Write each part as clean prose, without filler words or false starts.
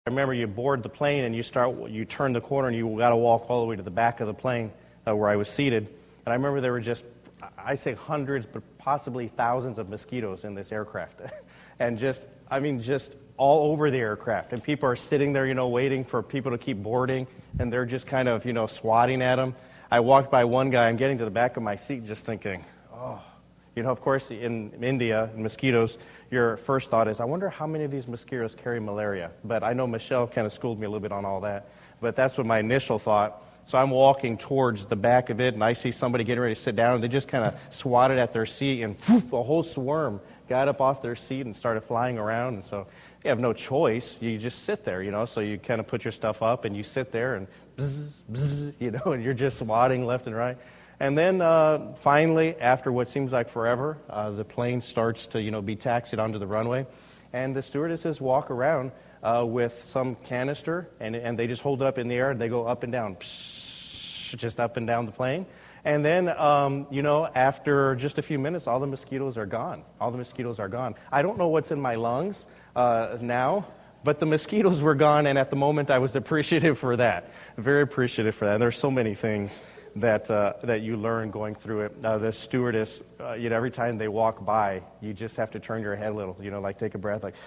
I remember you board the plane and you turn the corner and you got to walk all the way to the back of the plane where I was seated. And I remember there were just, I say hundreds, but possibly thousands of mosquitoes in this aircraft. And just all over the aircraft. And people are sitting there, waiting for people to keep boarding. And they're just kind of, swatting at them. I walked by one guy, I'm getting to the back of my seat just thinking, oh. Of course, in India, mosquitoes, your first thought is, I wonder how many of these mosquitoes carry malaria. But I know Michelle kind of schooled me a little bit on all that. But that's what my initial thought. So I'm walking towards the back of it, and I see somebody getting ready to sit down, and they just kind of swatted at their seat, and whoop, a whole swarm got up off their seat and started flying around. And so you have no choice. You just sit there, So you kind of put your stuff up, and you sit there, and bzz, bzz, and you're just swatting left and right. And then finally, after what seems like forever, the plane starts to, be taxied onto the runway. And the stewardesses walk around with some canister, and they just hold it up in the air, and they go up and down, just up and down the plane. And then, after just a few minutes, all the mosquitoes are gone. All the mosquitoes are gone. I don't know what's in my lungs now, but the mosquitoes were gone, and at the moment, I was appreciative for that. Very appreciative for that. And there's so many things that you learn going through it. The stewardess, every time they walk by, you just have to turn your head a little, like take a breath, like,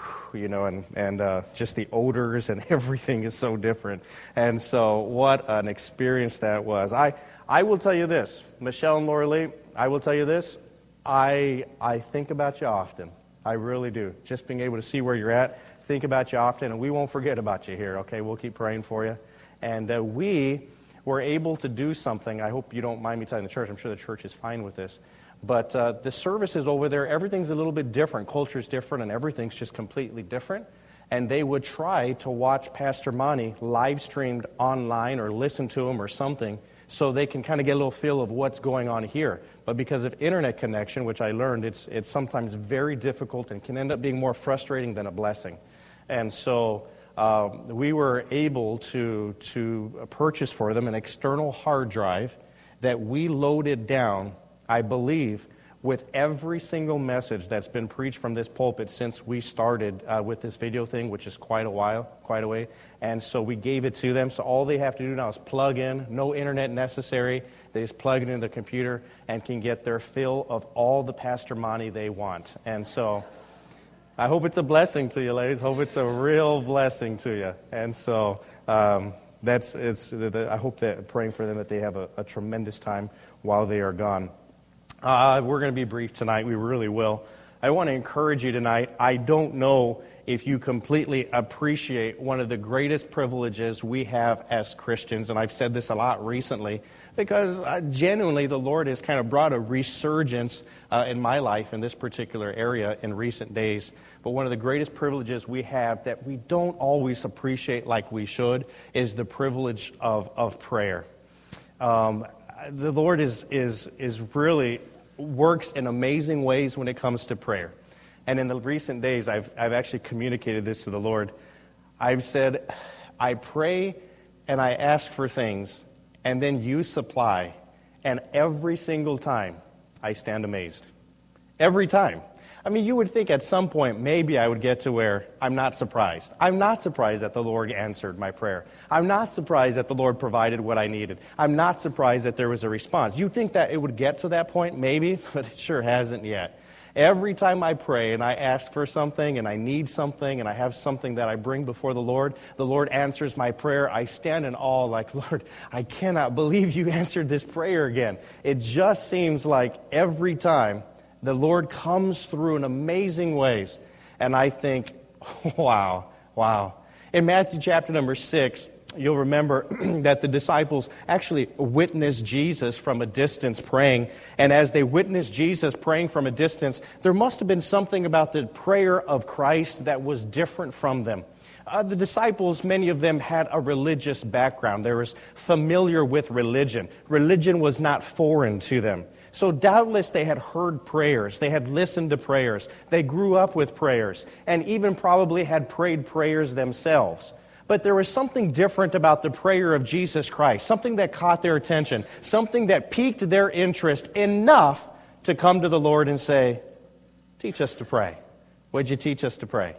and just the odors and everything is so different. And so what an experience that was. I will tell you this, Michelle and Laura Lee, I will tell you this, I think about you often. I really do. Just being able to see where you're at, think about you often, and we won't forget about you here, okay? We'll keep praying for you. And we were able to do something. I hope you don't mind me telling the church. I'm sure the church is fine with this. But the services over there, everything's a little bit different. Culture's different, and everything's just completely different. And they would try to watch Pastor Monty live streamed online or listen to him or something so they can kind of get a little feel of what's going on here. But because of internet connection, which I learned, it's sometimes very difficult and can end up being more frustrating than a blessing. And so we were able to purchase for them an external hard drive that we loaded down, I believe, with every single message that's been preached from this pulpit since we started with this video thing, which is quite a way. And so we gave it to them. So all they have to do now is plug in, no internet necessary. They just plug it into the computer and can get their fill of all the Pastor Monty they want. And so I hope it's a blessing to you, ladies. Hope it's a real blessing to you. And so I hope that praying for them that they have a tremendous time while they are gone. We're going to be brief tonight. We really will. I want to encourage you tonight. I don't know if you completely appreciate one of the greatest privileges we have as Christians, and I've said this a lot recently, because genuinely the Lord has kind of brought a resurgence in my life in this particular area in recent days. But one of the greatest privileges we have that we don't always appreciate like we should is the privilege of prayer. The Lord is really works in amazing ways when it comes to prayer. And in the recent days, I've actually communicated this to the Lord. I've said, I pray and I ask for things, and then you supply. And every single time, I stand amazed. Every time. I mean, you would think at some point maybe I would get to where I'm not surprised. I'm not surprised that the Lord answered my prayer. I'm not surprised that the Lord provided what I needed. I'm not surprised that there was a response. You'd think that it would get to that point, maybe, but it sure hasn't yet. Every time I pray and I ask for something and I need something and I have something that I bring before the Lord answers my prayer. I stand in awe like, Lord, I cannot believe you answered this prayer again. It just seems like every time the Lord comes through in amazing ways. And I think, wow. In Matthew chapter number 6, you'll remember that the disciples actually witnessed Jesus from a distance praying. And as they witnessed Jesus praying from a distance, there must have been something about the prayer of Christ that was different from them. The disciples, many of them had a religious background. They were familiar with religion. Religion was not foreign to them. So doubtless they had heard prayers. They had listened to prayers. They grew up with prayers and even probably had prayed prayers themselves. But there was something different about the prayer of Jesus Christ, something that caught their attention, something that piqued their interest enough to come to the Lord and say, teach us to pray. Would you teach us to pray?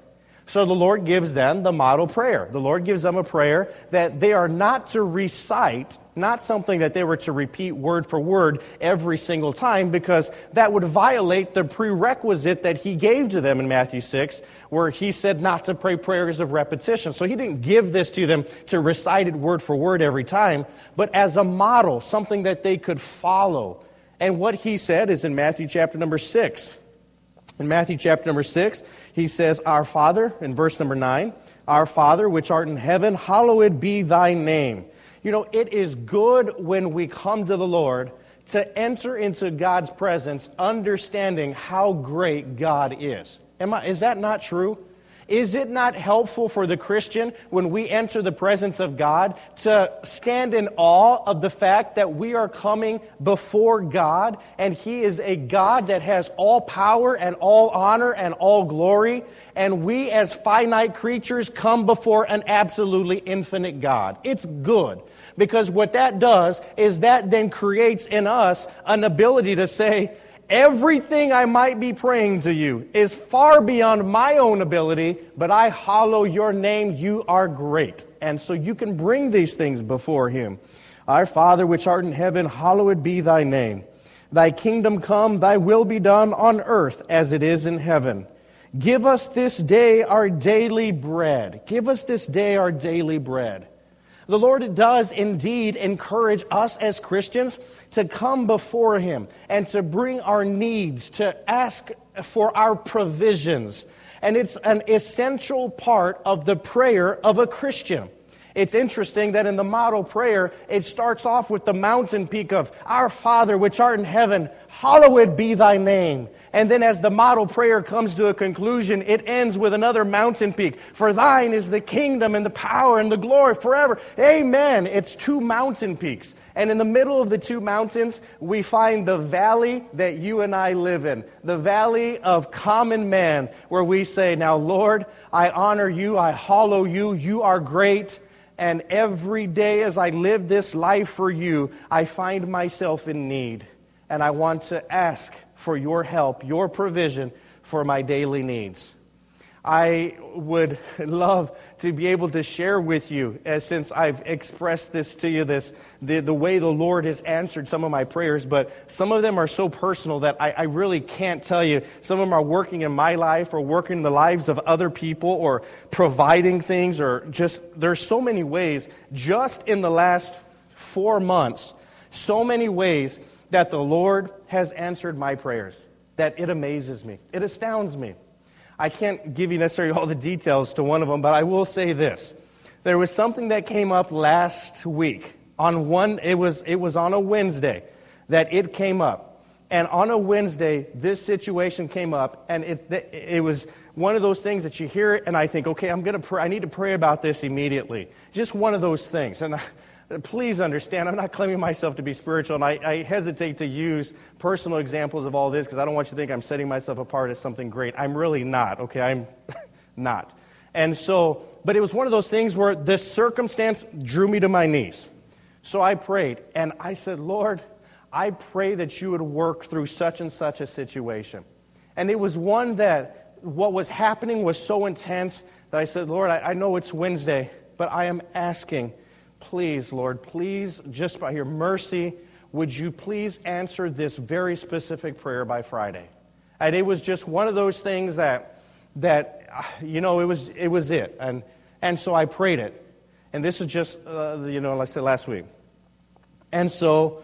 So the Lord gives them the model prayer. The Lord gives them a prayer that they are not to recite, not something that they were to repeat word for word every single time, because that would violate the prerequisite that he gave to them in Matthew 6, where he said not to pray prayers of repetition. So he didn't give this to them to recite it word for word every time, but as a model, something that they could follow. And what he said is in Matthew chapter number 6. In Matthew chapter number 6, he says, Our Father, in verse number 9, Our Father, which art in heaven, hallowed be thy name. You know, it is good when we come to the Lord to enter into God's presence understanding how great God is. Is that not true? Is it not helpful for the Christian when we enter the presence of God to stand in awe of the fact that we are coming before God and He is a God that has all power and all honor and all glory, and we as finite creatures come before an absolutely infinite God? It's good, because what that does is that then creates in us an ability to say, everything I might be praying to you is far beyond my own ability, but I hallow your name. You are great. And so you can bring these things before Him. Our Father, which art in heaven, hallowed be thy name. Thy kingdom come, thy will be done on earth as it is in heaven. Give us this day our daily bread. Give us this day our daily bread. The Lord does indeed encourage us as Christians to come before Him and to bring our needs, to ask for our provisions. And it's an essential part of the prayer of a Christian. It's interesting that in the model prayer, it starts off with the mountain peak of, Our Father, which art in heaven, hallowed be thy name. And then as the model prayer comes to a conclusion, it ends with another mountain peak. For thine is the kingdom and the power and the glory forever. Amen. It's two mountain peaks. And in the middle of the two mountains, we find the valley that you and I live in. The valley of common man, where we say, Now, Lord, I honor you, I hallow you, you are great. And every day as I live this life for you, I find myself in need. And I want to ask for your help, your provision for my daily needs. I would love to be able to share with you, since I've expressed this to you, the way the Lord has answered some of my prayers, but some of them are so personal that I really can't tell you. Some of them are working in my life or working in the lives of other people or providing things, or just, there's so many ways, just in the last 4 months, so many ways that the Lord has answered my prayers, that it amazes me. It astounds me. I can't give you necessarily all the details to one of them, but I will say this. There was something that came up last week. It was on a Wednesday that it came up. And on a Wednesday, this situation came up, and it was one of those things that you hear it, and I think, okay, I need to pray about this immediately. Just one of those things. And please understand, I'm not claiming myself to be spiritual, and I hesitate to use personal examples of all this because I don't want you to think I'm setting myself apart as something great. I'm really not, okay? I'm not. And so, but it was one of those things where this circumstance drew me to my knees. So I prayed, and I said, Lord, I pray that you would work through such and such a situation. And it was one that what was happening was so intense that I said, Lord, I know it's Wednesday, but I am asking, please, Lord, please, just by your mercy, would you please answer this very specific prayer by Friday? And it was just one of those things that you know, it was it. And so I prayed it. And this was just, like I said last week. And so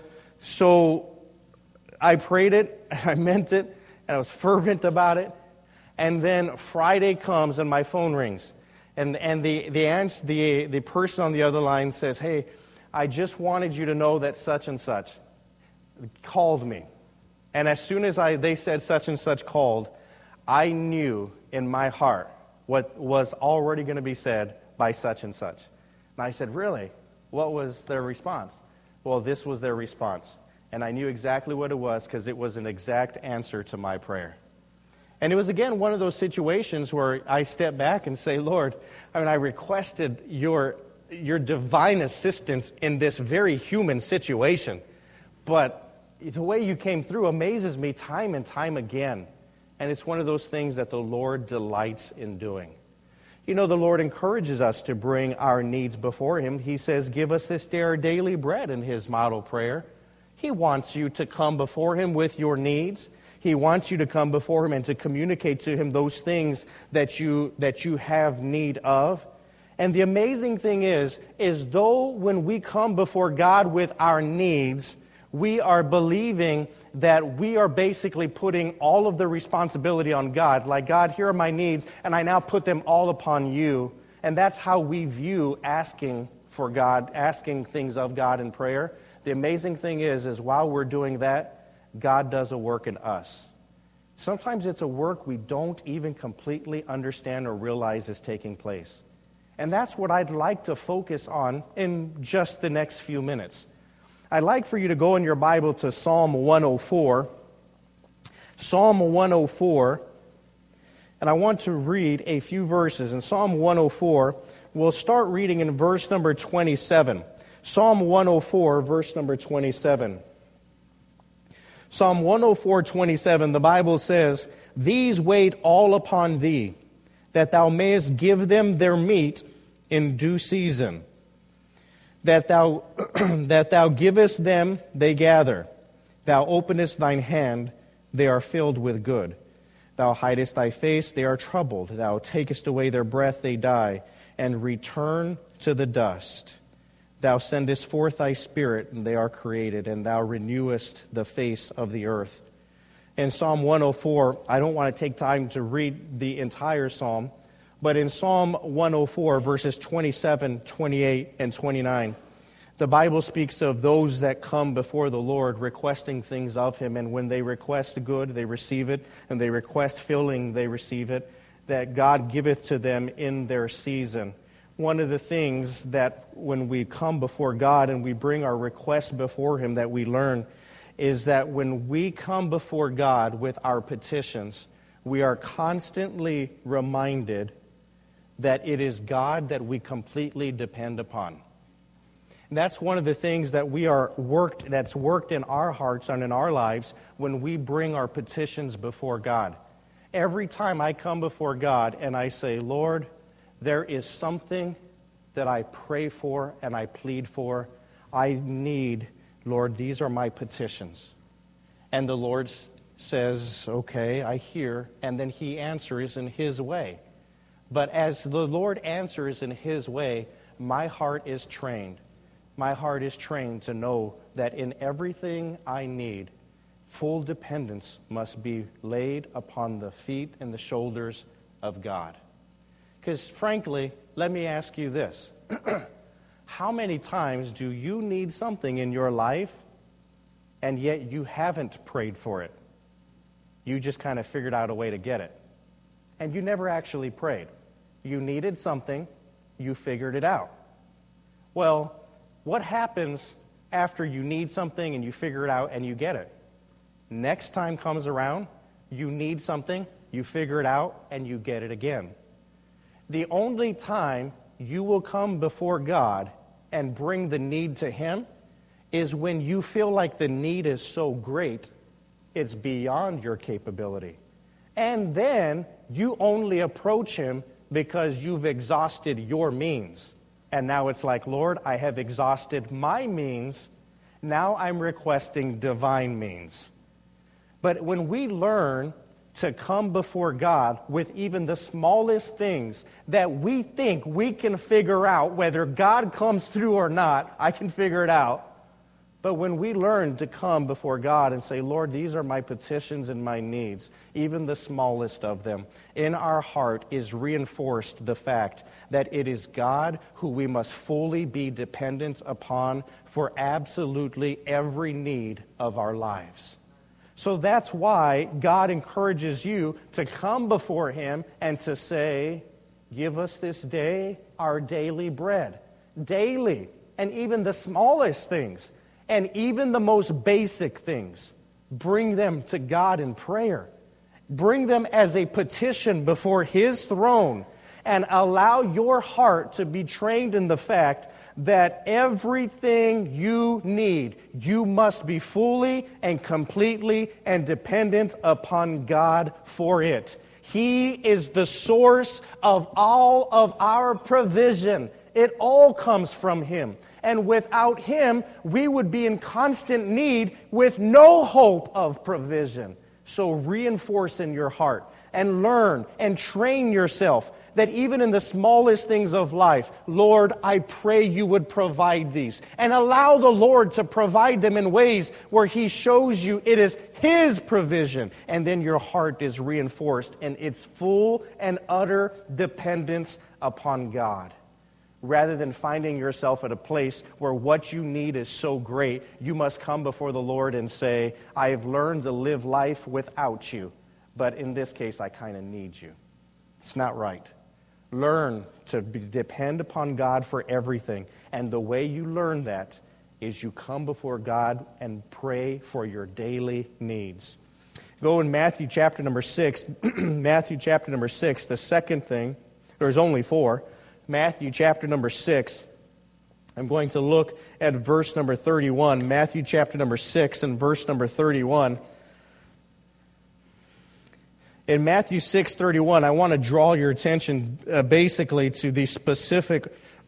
I prayed it, and I meant it, and I was fervent about it. And then Friday comes, and my phone rings. And the person on the other line says, hey, I just wanted you to know that such and such called me. And as soon as they said such and such called, I knew in my heart what was already going to be said by such and such. And I said, really? What was their response? Well, this was their response. And I knew exactly what it was because it was an exact answer to my prayer. And it was, again, one of those situations where I step back and say, Lord, I requested your divine assistance in this very human situation. But the way you came through amazes me time and time again. And it's one of those things that the Lord delights in doing. You know, the Lord encourages us to bring our needs before Him. He says, give us this day our daily bread in His model prayer. He wants you to come before Him with your needs. He wants you to come before Him and to communicate to Him those things that you have need of. And the amazing thing is though when we come before God with our needs, we are believing that we are basically putting all of the responsibility on God. Like, God, here are my needs, and I now put them all upon you. And that's how we view asking for God, asking things of God in prayer. The amazing thing is while we're doing that, God does a work in us. Sometimes it's a work we don't even completely understand or realize is taking place. And that's what I'd like to focus on in just the next few minutes. I'd like for you to go in your Bible to Psalm 104. Psalm 104, and I want to read a few verses. In Psalm 104, we'll start reading in verse number 27. Psalm 104, verse number 27. Psalm 104:27, the Bible says, "These wait all upon thee, that thou mayest give them their meat in due season. That thou givest them, they gather. Thou openest thine hand, they are filled with good. Thou hidest thy face, they are troubled. Thou takest away their breath, they die, and return to the dust. Thou sendest forth thy spirit, and they are created, and thou renewest the face of the earth." In Psalm 104, I don't want to take time to read the entire psalm, but in Psalm 104, verses 27, 28, and 29, the Bible speaks of those that come before the Lord requesting things of Him, and when they request good, they receive it, and they request filling, they receive it, that God giveth to them in their season. One of the things that when we come before God and we bring our request before Him that we learn is that when we come before God with our petitions, we are constantly reminded that it is God that we completely depend upon. And that's one of the things that that's worked in our hearts and in our lives when we bring our petitions before God. Every time I come before God and I say, Lord, there is something that I pray for and I plead for, I need, Lord, these are my petitions. And the Lord says, okay, I hear, and then He answers in His way. But as the Lord answers in His way, my heart is trained. My heart is trained to know that in everything I need, full dependence must be laid upon the feet and the shoulders of God. Because frankly, let me ask you this. How many times do you need something in your life and yet you haven't prayed for it? You just kind of figured out a way to get it. And you never actually prayed. You needed something, you figured it out. Well, what happens after you need something and you figure it out and you get it? Next time comes around, you need something, you figure it out, and you get it again. The only time you will come before God and bring the need to Him is when you feel like the need is so great, it's beyond your capability. And then you only approach Him because you've exhausted your means. And now it's like, Lord, I have exhausted my means. Now I'm requesting divine means. But when we learn to come before God with even the smallest things that we think we can figure out, whether God comes through or not, I can figure it out. But when we learn to come before God and say, Lord, these are my petitions and my needs, even the smallest of them, in our heart is reinforced the fact that it is God who we must fully be dependent upon for absolutely every need of our lives. So that's why God encourages you to come before Him and to say, give us this day our daily bread. Daily. And even the smallest things. And even the most basic things. Bring them to God in prayer. Bring them as a petition before His throne. And allow your heart to be trained in the fact that everything you need, you must be fully and completely and dependent upon God for it. He is the source of all of our provision. It all comes from Him. And without Him, we would be in constant need with no hope of provision. So reinforce in your heart and learn and train yourself that even in the smallest things of life, Lord, I pray you would provide these. And allow the Lord to provide them in ways where He shows you it is His provision. And then your heart is reinforced in its full and utter dependence upon God. Rather than finding yourself at a place where what you need is so great, you must come before the Lord and say, I have learned to live life without you, but in this case, I kind of need you. It's not right. Learn to depend upon God for everything. And the way you learn that is you come before God and pray for your daily needs. Go in Matthew chapter number 6. Matthew chapter number 6, the second thing, there's only 4. Matthew chapter number 6. I'm going to look at verse number 31. Matthew chapter number 6 and verse number 31. In Matthew 6:31, I want to draw your attention basically to the specific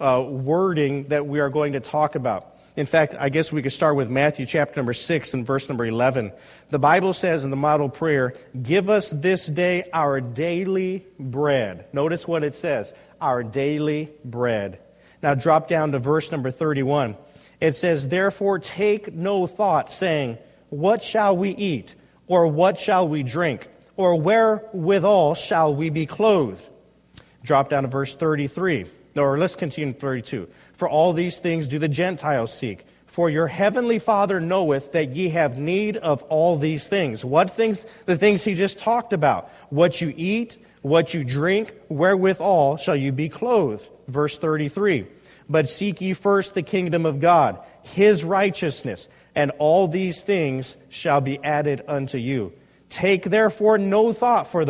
wording that we are going to talk about. In fact, I guess we could start with Matthew chapter number 6 and verse number 11. The Bible says in the model prayer, give us this day our daily bread. Notice what it says, our daily bread. Now drop down to verse number 31. It says, therefore take no thought, saying, what shall we eat? Or what shall we drink? Or wherewithal shall we be clothed? Drop down to verse 33. Or let's continue in 32. For all these things do the Gentiles seek. For your heavenly Father knoweth that ye have need of all these things. What things? The things he just talked about. What you eat, what you drink, wherewithal shall you be clothed. Verse 33. But seek ye first the kingdom of God, His righteousness, and all these things shall be added unto you. Take therefore no thought for the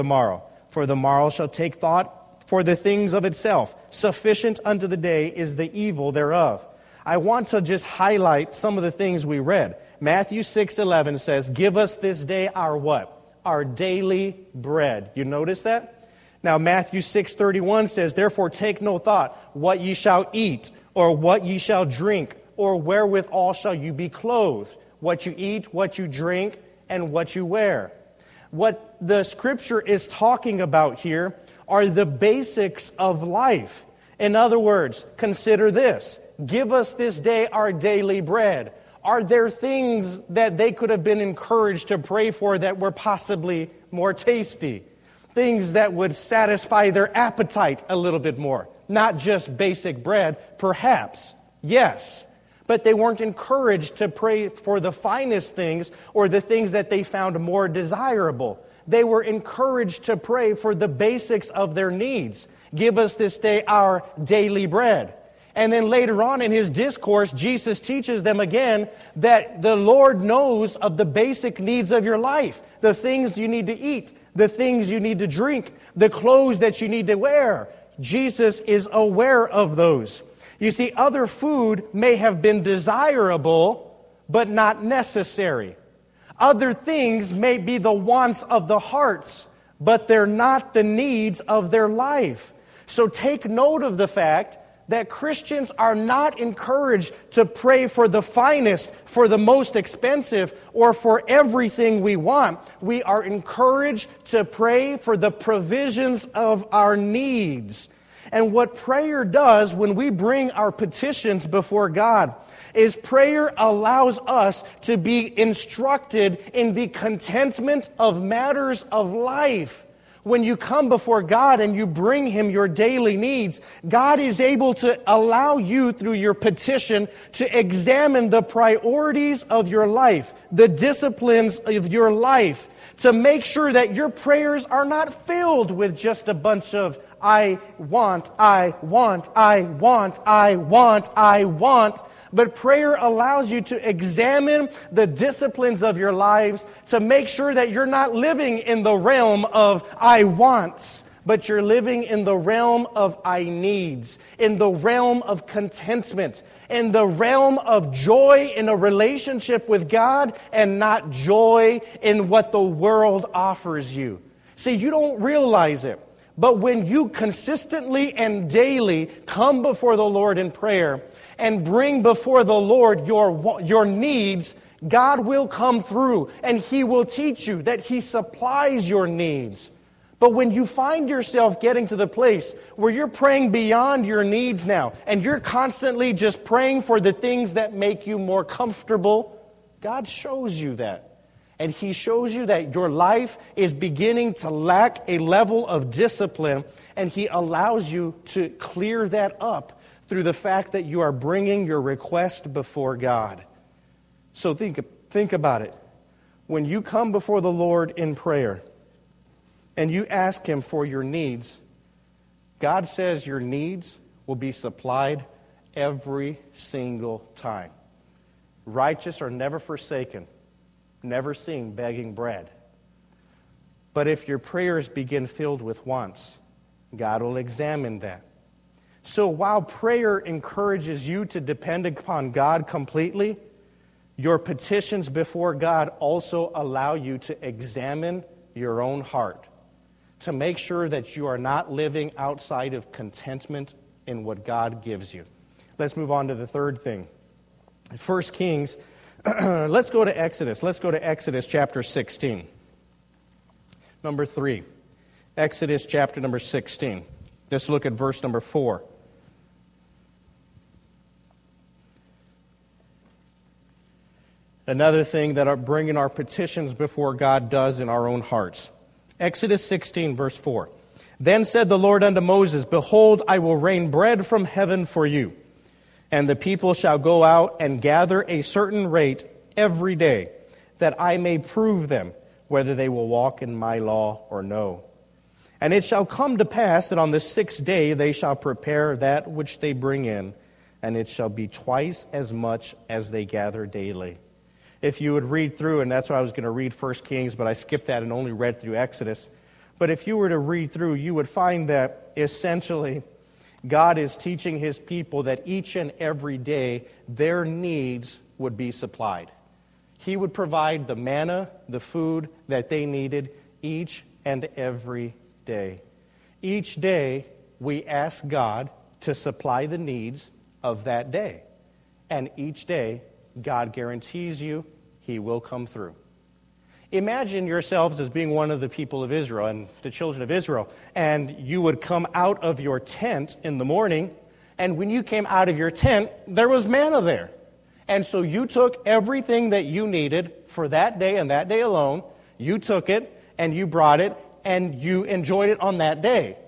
morrow shall take thought for the things of itself. Sufficient unto the day is the evil thereof. I want to just highlight some of the things we read. Matthew 6:11 says, give us this day our what? Our daily bread. You notice that? Now Matthew 6:31 says, therefore take no thought what ye shall eat, or what ye shall drink, or wherewithal shall you be clothed. What you eat, what you drink, and what you wear. What the Scripture is talking about here are the basics of life. In other words, consider this. Give us this day our daily bread. Are there things that they could have been encouraged to pray for that were possibly more tasty? Things that would satisfy their appetite a little bit more. Not just basic bread, perhaps. Yes. But they weren't encouraged to pray for the finest things or the things that they found more desirable. They were encouraged to pray for the basics of their needs. Give us this day our daily bread. And then later on in His discourse, Jesus teaches them again that the Lord knows of the basic needs of your life. The things you need to eat, the things you need to drink, the clothes that you need to wear. Jesus is aware of those. You see, other food may have been desirable, but not necessary. Other things may be the wants of the hearts, but they're not the needs of their life. So take note of the fact that Christians are not encouraged to pray for the finest, for the most expensive, or for everything we want. We are encouraged to pray for the provisions of our needs. And what prayer does when we bring our petitions before God is prayer allows us to be instructed in the contentment of matters of life. When you come before God and you bring Him your daily needs, God is able to allow you through your petition to examine the priorities of your life, the disciplines of your life, to make sure that your prayers are not filled with just a bunch of I want, but prayer allows you to examine the disciplines of your lives to make sure that you're not living in the realm of I wants, but you're living in the realm of I needs, in the realm of contentment, in the realm of joy in a relationship with God and not joy in what the world offers you. See, you don't realize it, but when you consistently and daily come before the Lord in prayer and bring before the Lord your needs, God will come through and He will teach you that He supplies your needs. But when you find yourself getting to the place where you're praying beyond your needs now, and you're constantly just praying for the things that make you more comfortable, God shows you that. And He shows you that your life is beginning to lack a level of discipline, and He allows you to clear that up through the fact that you are bringing your request before God. So think about it. When you come before the Lord in prayer, and you ask Him for your needs, God says your needs will be supplied every single time. Righteous are never forsaken, never seen begging bread. But if your prayers begin filled with wants, God will examine that. So while prayer encourages you to depend upon God completely, your petitions before God also allow you to examine your own heart, to make sure that you are not living outside of contentment in what God gives you. Let's move on to the third thing. 1 Kings, let's go to Exodus. Let's go to Exodus chapter 16. Number 3. Exodus chapter number 16. Let's look at verse number 4. Another thing that bringing our petitions before God does in our own hearts. Exodus 16, verse 4. Then said the Lord unto Moses, Behold, I will rain bread from heaven for you, and the people shall go out and gather a certain rate every day, that I may prove them whether they will walk in my law or no. And it shall come to pass that on the 6th day they shall prepare that which they bring in, and it shall be twice as much as they gather daily. If you would read through, and that's why I was going to read 1 Kings, but I skipped that and only read through Exodus. But if you were to read through, you would find that essentially God is teaching His people that each and every day their needs would be supplied. He would provide the manna, the food that they needed each and every day. Each day we ask God to supply the needs of that day. And each day God guarantees you He will come through. Imagine yourselves as being one of the people of Israel and the children of Israel, and you would come out of your tent in the morning, and when you came out of your tent, there was manna there. And so you took everything that you needed for that day and that day alone, you took it, and you brought it, and you enjoyed it on that day.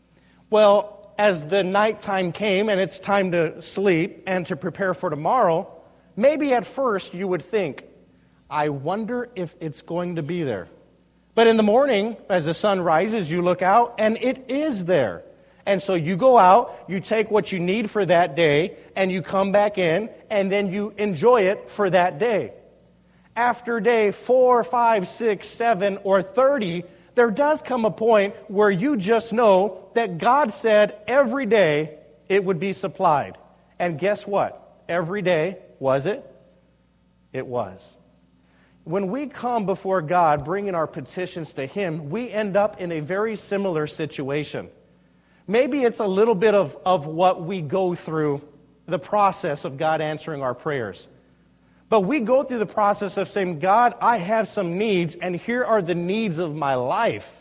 Well, as the nighttime came and it's time to sleep and to prepare for tomorrow, maybe at first you would think, I wonder if it's going to be there. But in the morning, as the sun rises, you look out and it is there. And so you go out, you take what you need for that day, and you come back in, and then you enjoy it for that day. After day 4, 5, 6, 7, or 30, there does come a point where you just know that God said every day it would be supplied. And guess what? Every day, was it? It was. When we come before God, bringing our petitions to Him, we end up in a very similar situation. Maybe it's a little bit of what we go through, the process of God answering our prayers. But we go through the process of saying, God, I have some needs, and here are the needs of my life.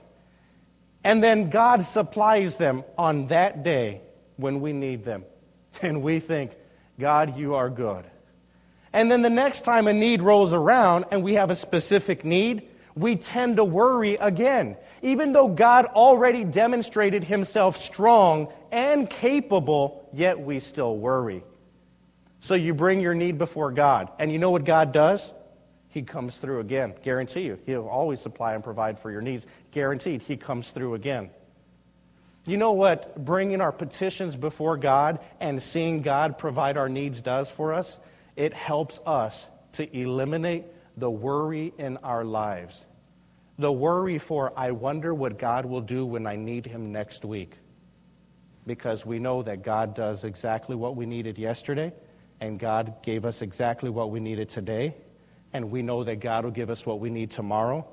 And then God supplies them on that day when we need them. And we think, God, you are good. And then the next time a need rolls around and we have a specific need, we tend to worry again. Even though God already demonstrated Himself strong and capable, yet we still worry. So you bring your need before God. And you know what God does? He comes through again. Guarantee you. He'll always supply and provide for your needs. Guaranteed, He comes through again. You know what bringing our petitions before God and seeing God provide our needs does for us? It helps us to eliminate the worry in our lives. The worry for, I wonder what God will do when I need Him next week. Because we know that God does exactly what we needed yesterday, and God gave us exactly what we needed today, and we know that God will give us what we need tomorrow.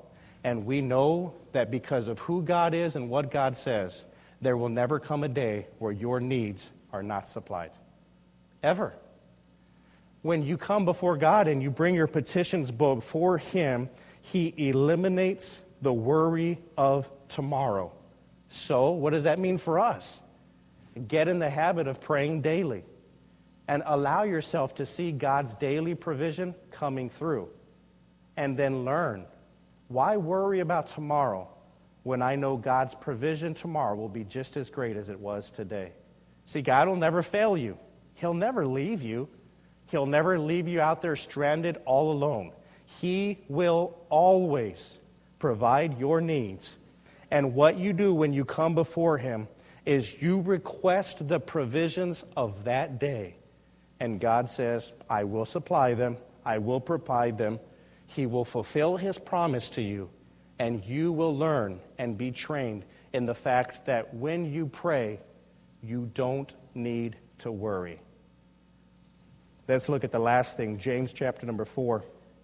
And we know that because of who God is and what God says, there will never come a day where your needs are not supplied. Ever. When you come before God and you bring your petitions before Him, He eliminates the worry of tomorrow. So, what does that mean for us? Get in the habit of praying daily and allow yourself to see God's daily provision coming through. And then learn, why worry about tomorrow when I know God's provision tomorrow will be just as great as it was today? See, God will never fail you. He'll never leave you. He'll never leave you out there stranded all alone. He will always provide your needs. And what you do when you come before Him is you request the provisions of that day. And God says, I will supply them. I will provide them. He will fulfill His promise to you. And you will learn and be trained in the fact that when you pray, you don't need to worry. Let's look at the last thing, James chapter number 4.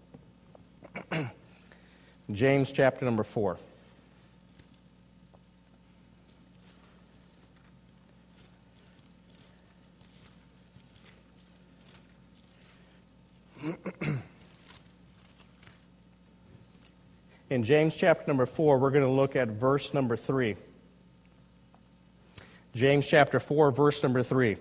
James chapter number 4. In James chapter number 4, we're going to look at verse number 3. James chapter 4, verse number 3.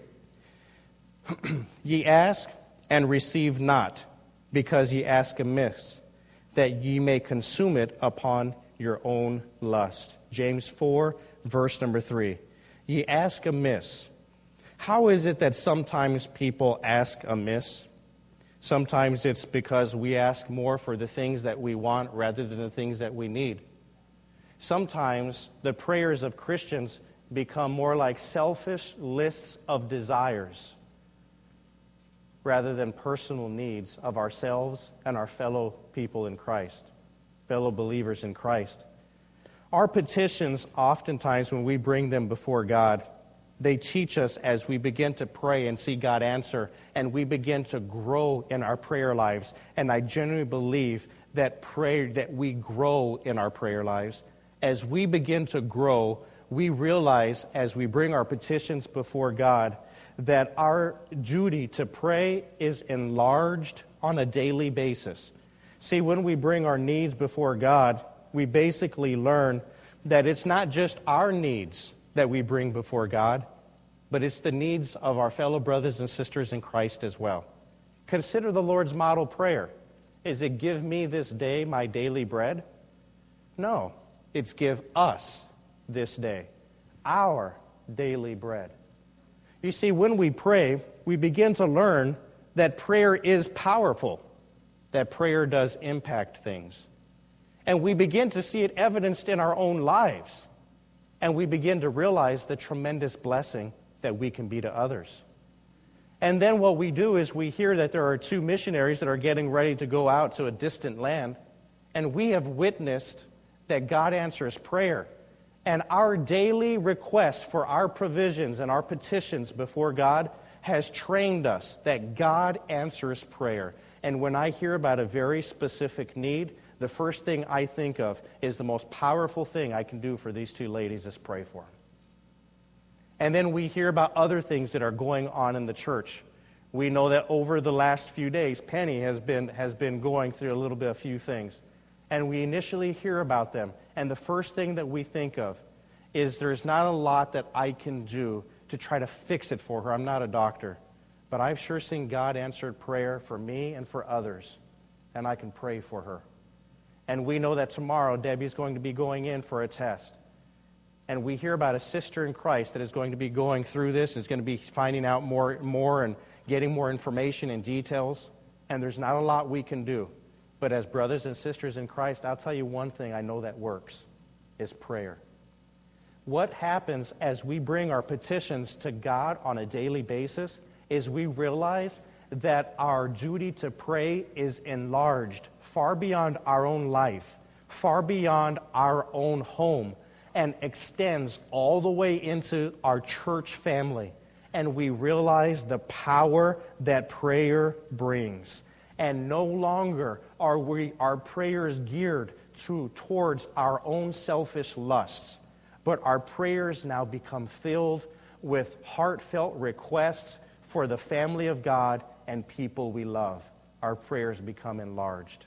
Ye ask and receive not, because ye ask amiss, that ye may consume it upon your own lust. James 4, verse number 3. Ye ask amiss. How is it that sometimes people ask amiss? Sometimes it's because we ask more for the things that we want rather than the things that we need. Sometimes the prayers of Christians become more like selfish lists of desires rather than personal needs of ourselves and our fellow people in Christ, fellow believers in Christ. Our petitions, oftentimes when we bring them before God, they teach us as we begin to pray and see God answer, and we begin to grow in our prayer lives. And I genuinely believe that we grow in our prayer lives. As we begin to grow, we realize as we bring our petitions before God that our duty to pray is enlarged on a daily basis. See, when we bring our needs before God, we basically learn that it's not just our needs that we bring before God, but it's the needs of our fellow brothers and sisters in Christ as well. Consider the Lord's model prayer. Is it give me this day my daily bread? No, it's give us this day our daily bread. You see, when we pray, we begin to learn that prayer is powerful, that prayer does impact things. And we begin to see it evidenced in our own lives. And we begin to realize the tremendous blessing that we can be to others. And then what we do is we hear that there are 2 missionaries that are getting ready to go out to a distant land. And we have witnessed that God answers prayer. And our daily request for our provisions and our petitions before God has trained us that God answers prayer. And when I hear about a very specific need, the first thing I think of is the most powerful thing I can do for these 2 ladies is pray for them. And then we hear about other things that are going on in the church. We know that over the last few days, Penny has been going through a few things. And we initially hear about them. And the first thing that we think of is there's not a lot that I can do to try to fix it for her. I'm not a doctor. But I've sure seen God answered prayer for me and for others. And I can pray for her. And we know that tomorrow Debbie's going to be going in for a test. And we hear about a sister in Christ that is going to be going through this, is going to be finding out more and getting more information and details. And there's not a lot we can do. But as brothers and sisters in Christ, I'll tell you one thing I know that works, is prayer. What happens as we bring our petitions to God on a daily basis is we realize that our duty to pray is enlarged far beyond our own life, far beyond our own home, and extends all the way into our church family. And we realize the power that prayer brings. And no longer are our prayers geared towards our own selfish lusts, but our prayers now become filled with heartfelt requests for the family of God and people we love. Our prayers become enlarged.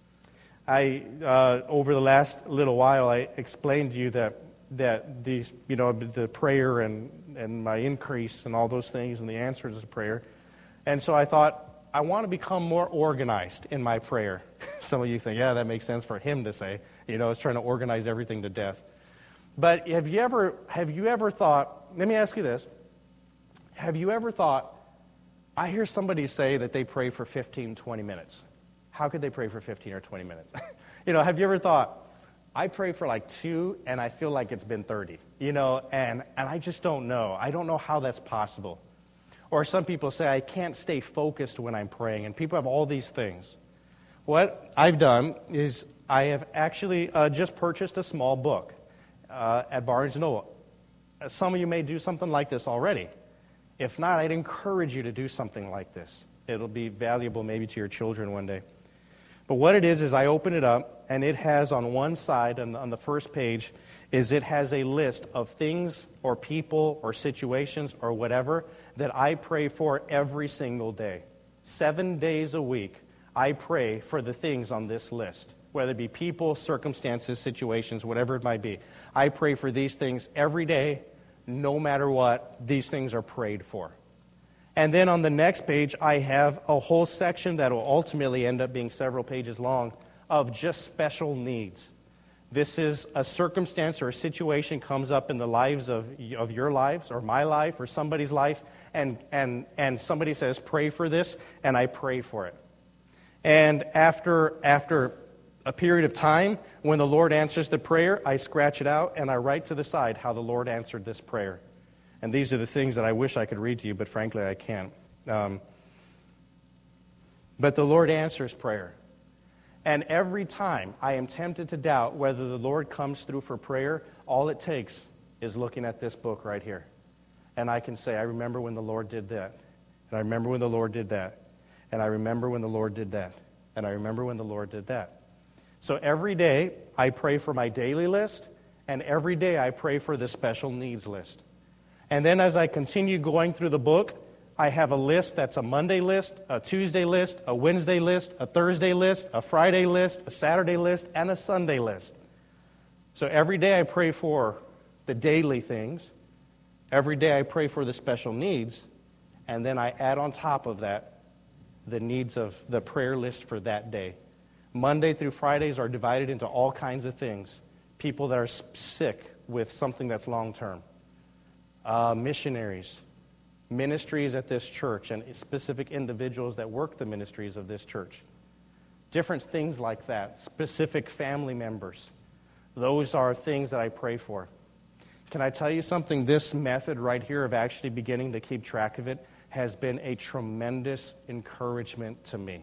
Over the last little while, I explained to you that these, the prayer and my increase and all those things and the answers to prayer. And so I thought, I want to become more organized in my prayer. Some of you think, yeah, that makes sense for him to say. It's trying to organize everything to death. But have you ever thought, let me ask you this. Have you ever thought, I hear somebody say that they pray for 15, 20 minutes. How could they pray for 15 or 20 minutes? Have you ever thought, I pray for like 2 and I feel like it's been 30, and I just don't know. I don't know how that's possible. Or some people say, I can't stay focused when I'm praying, and people have all these things. What I've done is I have actually just purchased a small book at Barnes & Noble. Some of you may do something like this already. If not, I'd encourage you to do something like this. It'll be valuable maybe to your children one day. But what it is I open it up, and it has on one side, on the first page, it has a list of things or people or situations or whatever that I pray for every single day. 7 days a week, I pray for the things on this list, whether it be people, circumstances, situations, whatever it might be. I pray for these things every day, no matter what. These things are prayed for. And then on the next page, I have a whole section that will ultimately end up being several pages long of just special needs. This is a circumstance or a situation comes up in the lives of your lives or my life or somebody's life, and somebody says, pray for this, and I pray for it. And after a period of time, when the Lord answers the prayer, I scratch it out and I write to the side how the Lord answered this prayer. And these are the things that I wish I could read to you, but frankly I can't. But the Lord answers prayer. And every time I am tempted to doubt whether the Lord comes through for prayer, all it takes is looking at this book right here. And I can say, I remember when the Lord did that. And I remember when the Lord did that. And I remember when the Lord did that. And I remember when the Lord did that. So every day I pray for my daily list, and every day I pray for the special needs list. And then as I continue going through the book, I have a list that's a Monday list, a Tuesday list, a Wednesday list, a Thursday list, a Friday list, a Saturday list, and a Sunday list. So every day I pray for the daily things. Every day I pray for the special needs. And then I add on top of that the needs of the prayer list for that day. Monday through Fridays are divided into all kinds of things. People that are sick with something that's long-term. Missionaries. Ministries at this church and specific individuals that work the ministries of this church. Different things like that. Specific family members. Those are things that I pray for. Can I tell you something? This method right here of actually beginning to keep track of it has been a tremendous encouragement to me.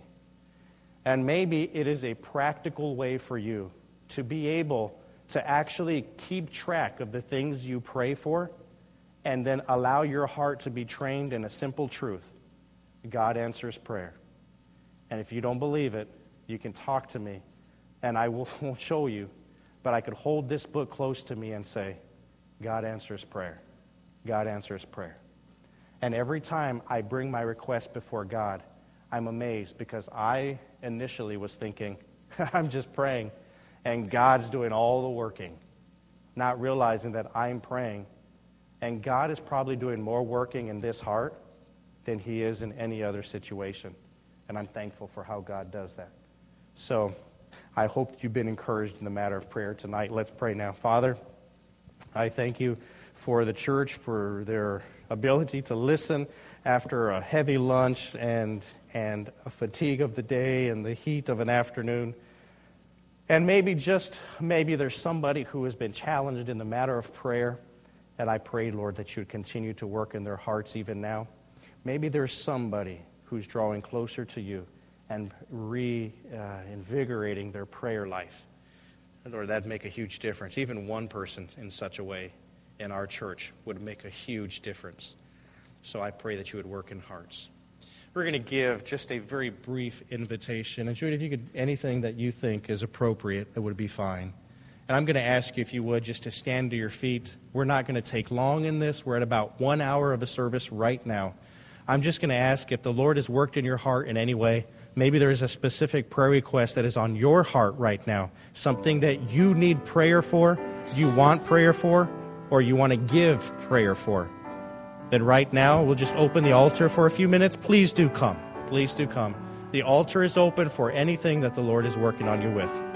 And maybe it is a practical way for you to be able to actually keep track of the things you pray for, and then allow your heart to be trained in a simple truth. God answers prayer. And if you don't believe it, you can talk to me, and I won't show you, but I could hold this book close to me and say, God answers prayer. God answers prayer. And every time I bring my request before God, I'm amazed because I initially was thinking, I'm just praying, and God's doing all the working, not realizing that I'm praying. And God is probably doing more working in this heart than he is in any other situation. And I'm thankful for how God does that. So I hope you've been encouraged in the matter of prayer tonight. Let's pray now. Father, I thank you for the church, for their ability to listen after a heavy lunch and a fatigue of the day and the heat of an afternoon. And maybe there's somebody who has been challenged in the matter of prayer. And I pray, Lord, that you would continue to work in their hearts even now. Maybe there's somebody who's drawing closer to you and reinvigorating their prayer life. Lord, that'd make a huge difference. Even one person in such a way in our church would make a huge difference. So I pray that you would work in hearts. We're going to give just a very brief invitation. And Judy, if you could, anything that you think is appropriate, that would be fine. And I'm going to ask you, if you would, just to stand to your feet. We're not going to take long in this. We're at about 1 hour of the service right now. I'm just going to ask if the Lord has worked in your heart in any way. Maybe there is a specific prayer request that is on your heart right now, something that you need prayer for, you want prayer for, or you want to give prayer for. Then right now, we'll just open the altar for a few minutes. Please do come. Please do come. The altar is open for anything that the Lord is working on you with.